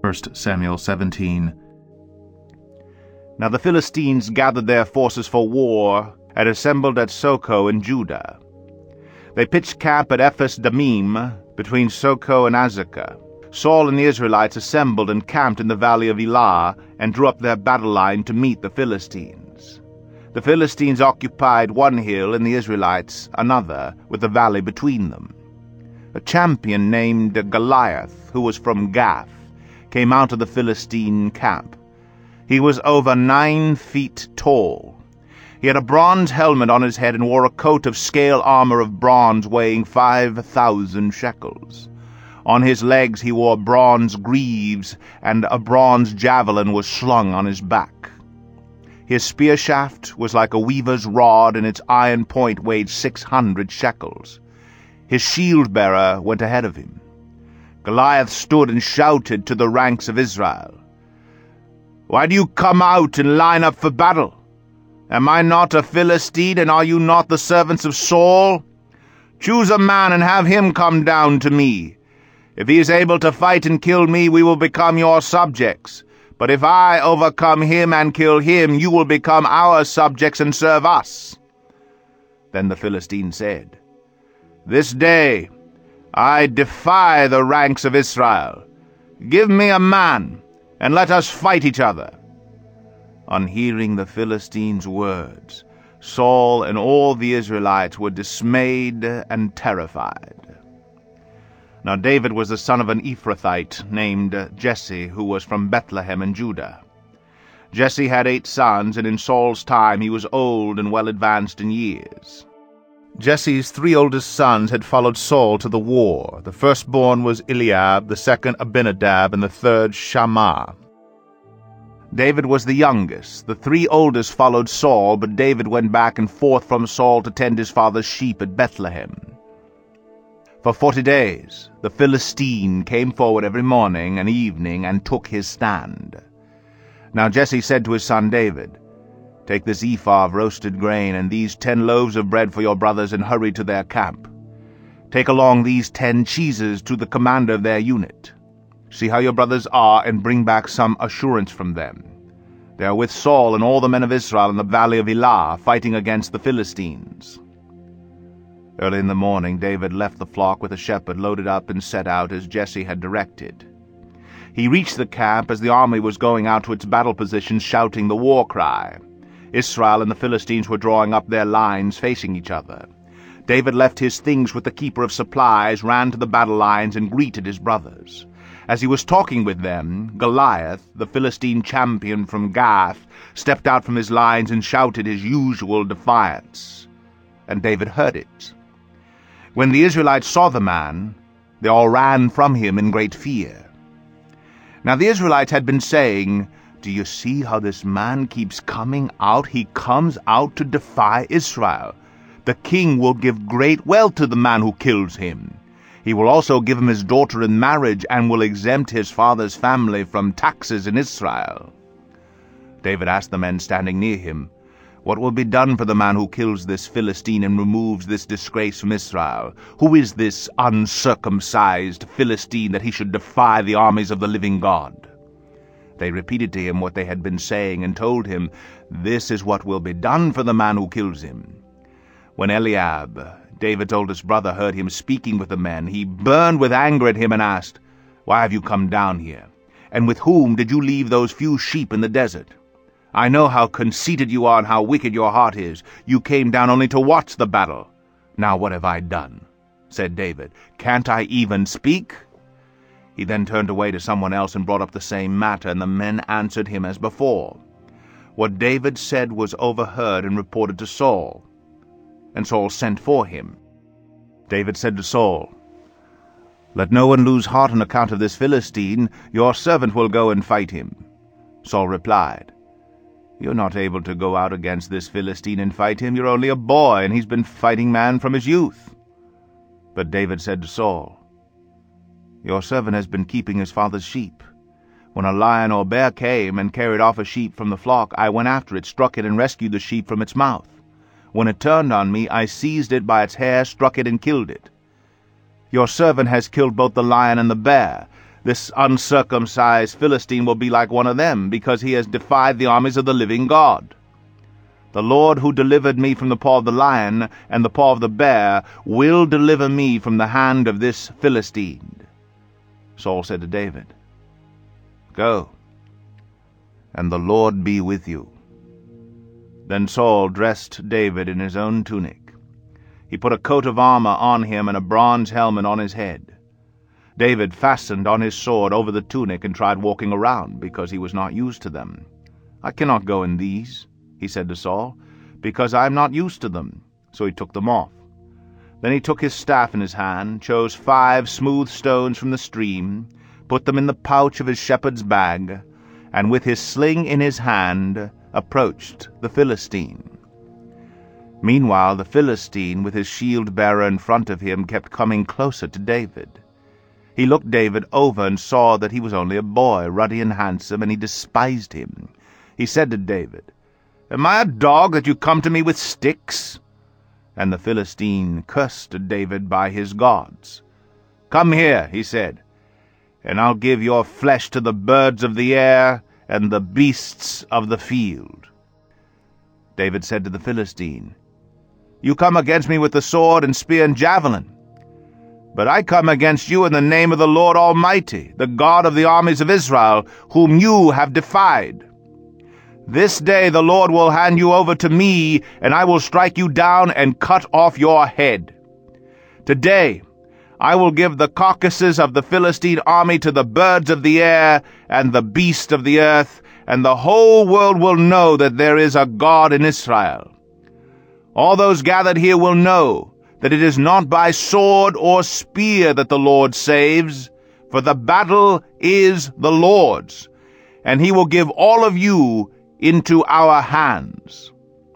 1 Samuel 17. Now the Philistines gathered their forces for war and assembled at Socoh in Judah. They pitched camp at Ephes Dammim between Socoh and Azekah. Saul and the Israelites assembled and camped in the valley of Elah and drew up their battle line to meet the Philistines. The Philistines occupied one hill and the Israelites another, with the valley between them. A champion named Goliath, who was from Gath, came out of the Philistine camp. He was over 9 feet tall. He had a bronze helmet on his head and wore a coat of scale armor of bronze weighing 5,000 shekels. On his legs he wore bronze greaves, and a bronze javelin was slung on his back. His spear shaft was like a weaver's rod, and its iron point weighed 600 shekels. His shield-bearer went ahead of him. Goliath stood and shouted to the ranks of Israel, "Why do you come out and line up for battle? Am I not a Philistine, and are you not the servants of Saul? Choose a man and have him come down to me. If he is able to fight and kill me, we will become your subjects. But if I overcome him and kill him, you will become our subjects and serve us." Then the Philistine said, "This day I defy the ranks of Israel. Give me a man, and let us fight each other." On hearing the Philistines' words, Saul and all the Israelites were dismayed and terrified. Now David was the son of an Ephrathite named Jesse, who was from Bethlehem in Judah. Jesse had 8 sons, and in Saul's time he was old and well advanced in years. Jesse's 3 oldest sons had followed Saul to the war. The firstborn was Eliab, the second Abinadab, and the third Shammah. David was the youngest. The 3 oldest followed Saul, but David went back and forth from Saul to tend his father's sheep at Bethlehem. For 40 days the Philistine came forward every morning and evening and took his stand. Now Jesse said to his son David, "Take this ephah of roasted grain and these 10 loaves of bread for your brothers, and hurry to their camp. Take along these 10 cheeses to the commander of their unit. See how your brothers are, and bring back some assurance from them. They are with Saul and all the men of Israel in the valley of Elah, fighting against the Philistines." Early in the morning David left the flock with a shepherd, loaded up, and set out as Jesse had directed. He reached the camp as the army was going out to its battle positions, shouting the war cry. Israel and the Philistines were drawing up their lines, facing each other. David left his things with the keeper of supplies, ran to the battle lines, and greeted his brothers. As he was talking with them, Goliath, the Philistine champion from Gath, stepped out from his lines and shouted his usual defiance. And David heard it. When the Israelites saw the man, they all ran from him in great fear. Now the Israelites had been saying, "Do you see how this man keeps coming out? He comes out to defy Israel. The king will give great wealth to the man who kills him. He will also give him his daughter in marriage, and will exempt his father's family from taxes in Israel." David asked the men standing near him, "What will be done for the man who kills this Philistine and removes this disgrace from Israel? Who is this uncircumcised Philistine that he should defy the armies of the living God?" They repeated to him what they had been saying, and told him, "This is what will be done for the man who kills him." When Eliab, David's oldest brother, heard him speaking with the men, he burned with anger at him and asked, "Why have you come down here? And with whom did you leave those few sheep in the desert? I know how conceited you are and how wicked your heart is. You came down only to watch the battle. Now what have I done?" said David. "Can't I even speak?" He then turned away to someone else and brought up the same matter, and the men answered him as before. What David said was overheard and reported to Saul, and Saul sent for him. David said to Saul, "Let no one lose heart on account of this Philistine. Your servant will go and fight him." Saul replied, "You're not able to go out against this Philistine and fight him. You're only a boy, and he's been fighting man from his youth." But David said to Saul, "Your servant has been keeping his father's sheep. When a lion or bear came and carried off a sheep from the flock, I went after it, struck it, and rescued the sheep from its mouth. When it turned on me, I seized it by its hair, struck it, and killed it. Your servant has killed both the lion and the bear. This uncircumcised Philistine will be like one of them, because he has defied the armies of the living God. The Lord who delivered me from the paw of the lion and the paw of the bear will deliver me from the hand of this Philistine." Saul said to David, "Go, and the Lord be with you." Then Saul dressed David in his own tunic. He put a coat of armor on him and a bronze helmet on his head. David fastened on his sword over the tunic and tried walking around, because he was not used to them. "I cannot go in these," he said to Saul, "because I am not used to them." So he took them off. Then he took his staff in his hand, chose 5 smooth stones from the stream, put them in the pouch of his shepherd's bag, and with his sling in his hand approached the Philistine. Meanwhile the Philistine, with his shield-bearer in front of him, kept coming closer to David. He looked David over and saw that he was only a boy, ruddy and handsome, and he despised him. He said to David, "Am I a dog that you come to me with sticks?" And the Philistine cursed David by his gods. "Come here," he said, "and I'll give your flesh to the birds of the air and the beasts of the field." David said to the Philistine, "You come against me with the sword and spear and javelin, but I come against you in the name of the Lord Almighty, the God of the armies of Israel, whom you have defied. This day the Lord will hand you over to me, and I will strike you down and cut off your head. Today I will give the carcasses of the Philistine army to the birds of the air and the beasts of the earth, and the whole world will know that there is a God in Israel. All those gathered here will know that it is not by sword or spear that the Lord saves, for the battle is the Lord's, and he will give all of you into our hands."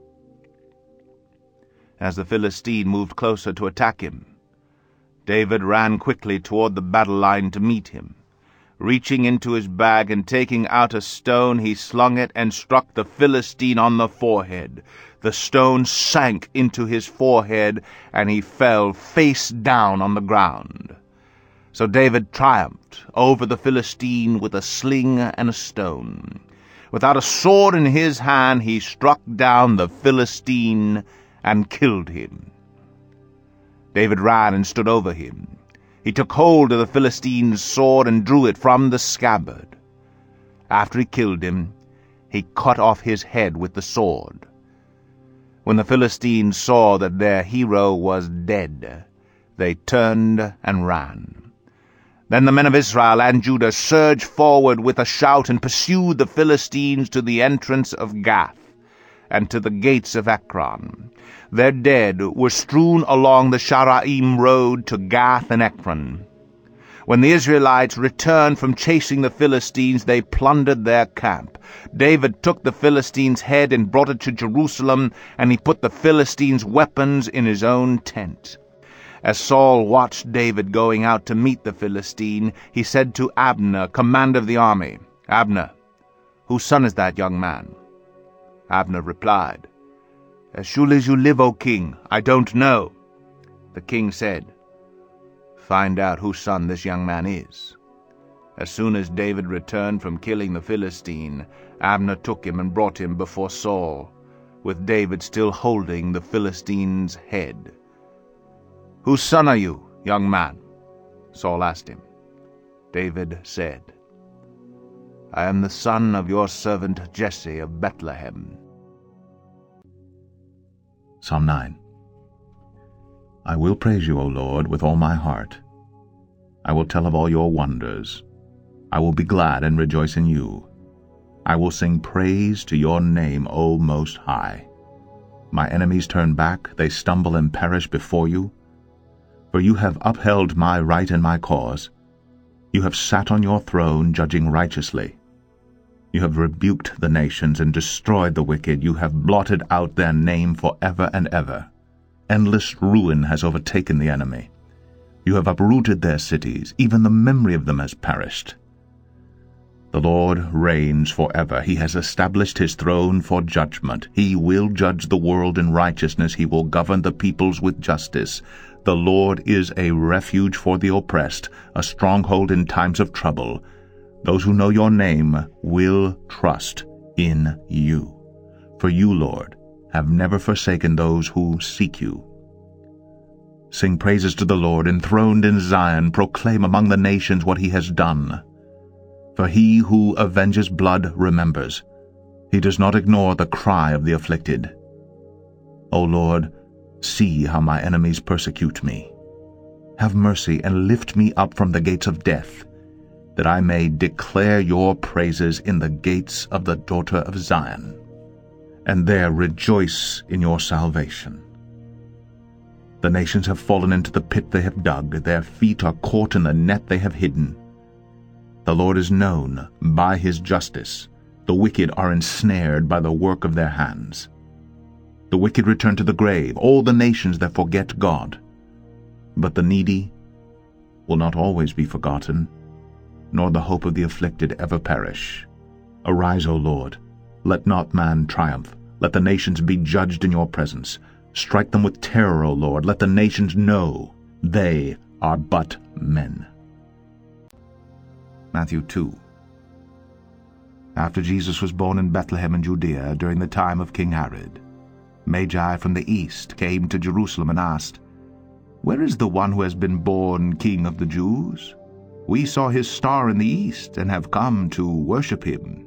As the Philistine moved closer to attack him, David ran quickly toward the battle line to meet him. Reaching into his bag and taking out a stone, he slung it and struck the Philistine on the forehead. The stone sank into his forehead, and he fell face down on the ground. So David triumphed over the Philistine with a sling and a stone. Without a sword in his hand, he struck down the Philistine and killed him. David ran and stood over him. He took hold of the Philistine's sword and drew it from the scabbard. After he killed him, he cut off his head with the sword. When the Philistines saw that their hero was dead, they turned and ran. Then the men of Israel and Judah surged forward with a shout and pursued the Philistines to the entrance of Gath and to the gates of Ekron. Their dead were strewn along the Sharaim road to Gath and Ekron. When the Israelites returned from chasing the Philistines, they plundered their camp. David took the Philistine's head and brought it to Jerusalem, and he put the Philistines' weapons in his own tent. As Saul watched David going out to meet the Philistine, he said to Abner, commander of the army, "Abner, whose son is that young man?" Abner replied, "As surely as you live, O king, I don't know." The king said, "Find out whose son this young man is." As soon as David returned from killing the Philistine, Abner took him and brought him before Saul, with David still holding the Philistine's head. "Whose son are you, young man?" Saul asked him. David said, "I am the son of your servant Jesse of Bethlehem." Psalm 9. I will praise you, O Lord, with all my heart. I will tell of all your wonders. I will be glad and rejoice in you. I will sing praise to your name, O Most High. My enemies turn back, they stumble and perish before you. For you have upheld my right and my cause. You have sat on your throne, judging righteously. You have rebuked the nations and destroyed the wicked. You have blotted out their name forever and ever. Endless ruin has overtaken the enemy. You have uprooted their cities. Even the memory of them has perished. The Lord reigns forever. He has established his throne for judgment. He will judge the world in righteousness. He will govern the peoples with justice. The Lord is a refuge for the oppressed, a stronghold in times of trouble. Those who know your name will trust in you. For you, Lord, have never forsaken those who seek you. Sing praises to the Lord, enthroned in Zion. Proclaim among the nations what he has done. For he who avenges blood remembers. He does not ignore the cry of the afflicted. O Lord, see how my enemies persecute me. Have mercy and lift me up from the gates of death, that I may declare your praises in the gates of the daughter of Zion, and there rejoice in your salvation. The nations have fallen into the pit they have dug. Their feet are caught in the net they have hidden. The Lord is known by his justice. The wicked are ensnared by the work of their hands. The wicked return to the grave, all the nations that forget God. But the needy will not always be forgotten, nor the hope of the afflicted ever perish. Arise, O Lord, let not man triumph. Let the nations be judged in your presence. Strike them with terror, O Lord. Let the nations know they are but men. Matthew 2. After Jesus was born in Bethlehem in Judea during the time of King Herod, Magi from the east came to Jerusalem and asked, "Where is the one who has been born King of the Jews? We saw his star in the east and have come to worship him."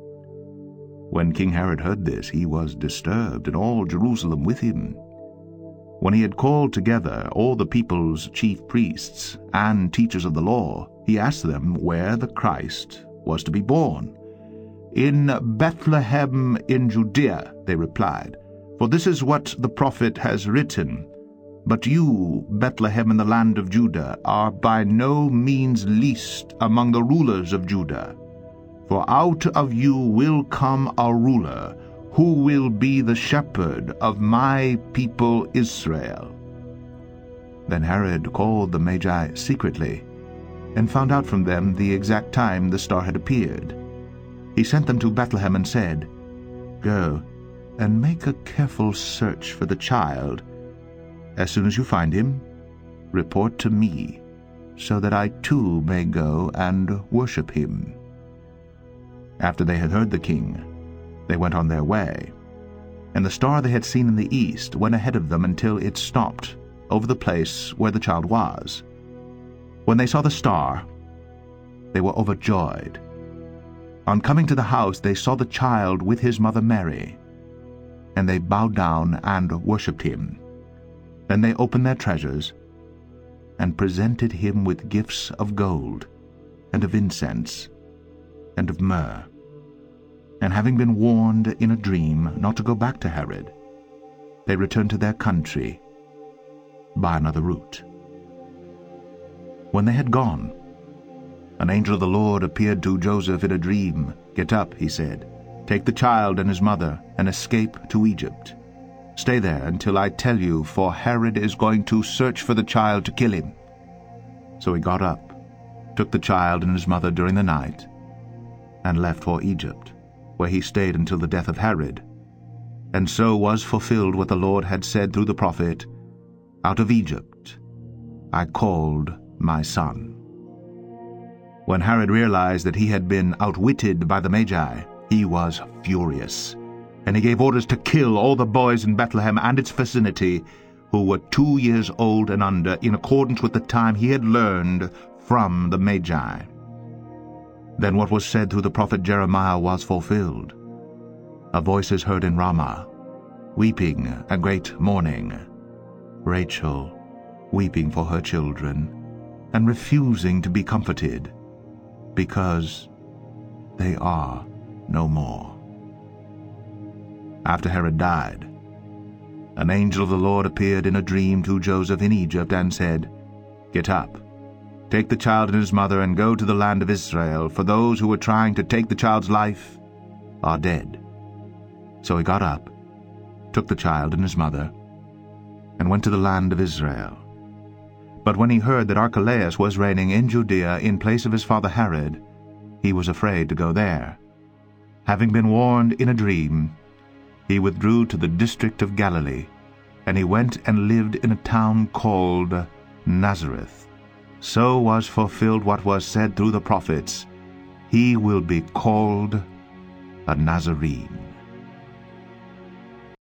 When King Herod heard this, he was disturbed, and all Jerusalem with him. When he had called together all the people's chief priests and teachers of the law, he asked them where the Christ was to be born. "In Bethlehem in Judea," they replied, "for this is what the prophet has written. But you, Bethlehem in the land of Judah, are by no means least among the rulers of Judah. For out of you will come a ruler, who will be the shepherd of my people Israel." Then Herod called the Magi secretly, and found out from them the exact time the star had appeared. He sent them to Bethlehem and said, "Go and make a careful search for the child. As soon as you find him, report to me, so that I too may go and worship him." After they had heard the king, they went on their way, and the star they had seen in the east went ahead of them until it stopped over the place where the child was. When they saw the star, they were overjoyed. On coming to the house, they saw the child with his mother Mary, and they bowed down and worshipped him. Then they opened their treasures and presented him with gifts of gold, and of incense, and of myrrh. And having been warned in a dream not to go back to Herod, they returned to their country by another route. When they had gone, an angel of the Lord appeared to Joseph in a dream. "Get up," he said, "take the child and his mother, and escape to Egypt. Stay there until I tell you, for Herod is going to search for the child to kill him." So he got up, took the child and his mother during the night, and left for Egypt, where he stayed until the death of Herod. And so was fulfilled what the Lord had said through the prophet, "Out of Egypt I called my son." When Herod realized that he had been outwitted by the Magi, he was furious, and he gave orders to kill all the boys in Bethlehem and its vicinity who were 2 years old and under, in accordance with the time he had learned from the Magi. Then what was said through the prophet Jeremiah was fulfilled. "A voice is heard in Ramah, weeping and great mourning, Rachel weeping for her children, and refusing to be comforted, because they are no more." After Herod died, an angel of the Lord appeared in a dream to Joseph in Egypt and said, "Get up, take the child and his mother, and go to the land of Israel, for those who were trying to take the child's life are dead." So he got up, took the child and his mother, and went to the land of Israel. But when he heard that Archelaus was reigning in Judea in place of his father Herod, he was afraid to go there. Having been warned in a dream, he withdrew to the district of Galilee, and he went and lived in a town called Nazareth. So was fulfilled what was said through the prophets, "He will be called a Nazarene."